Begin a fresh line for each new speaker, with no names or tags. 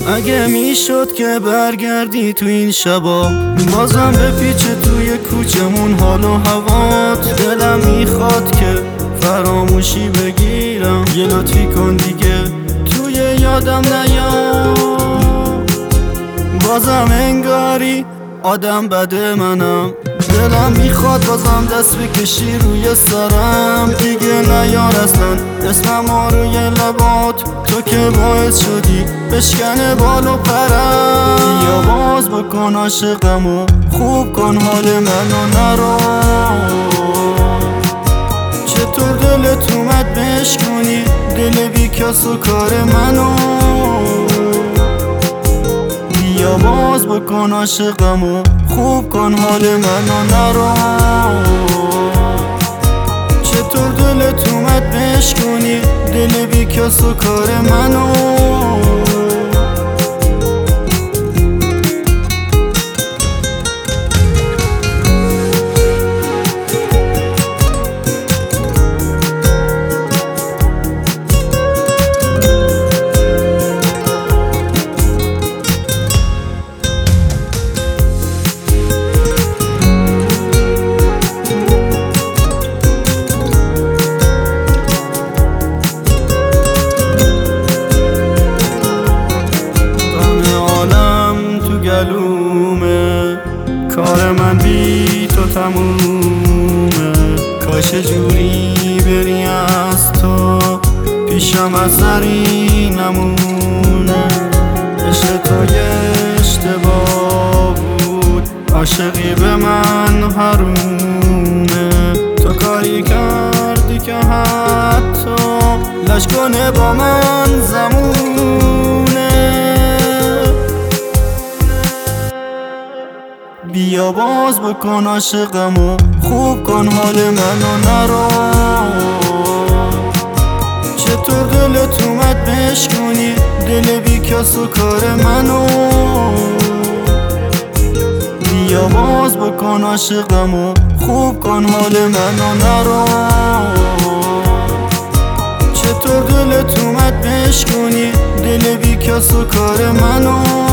اگه میشد که برگردی تو این شبا، بازم بپیچه توی کوچمون حال و هوات. دلم میخواد که فراموشی بگیرم، یه لطفی کن دیگه توی یادم نیا. بازم انگاری آدم بده منم، دلم میخواد بازم دست بکشی روی سرم. دیگه نیار اصلا اسمم روی لبات، تو که باعث شدی بشکنه بال و پرم. یا باز بکن عاشقمو، خوب کن حال منو نرو. چطور دلت اومد بشکنی دل بی کس و کار منو. یا باز بکن عاشقمو، خوب کن حال منو نرو. چطور دلت اومد بشکنی دل بی کس و کار منو. کار من بی تو تمومه، کاش جوری بری از تو پیشم اثری نمونه. عشق تو یه اشتباه بود، عاشقی به من حرومه. تو کاری کردی که حتی لش کنه با من زمونه. بیا باز بکن عاشقمو، خوب کن حال منو نرو. چطور دلت اومد بشکنی دل بی کس و کار منو. بیا باز بکن عاشقمو، خوب کن حال منو نرو. چطور دلت اومد بشکنی دل بی کس و کار منو.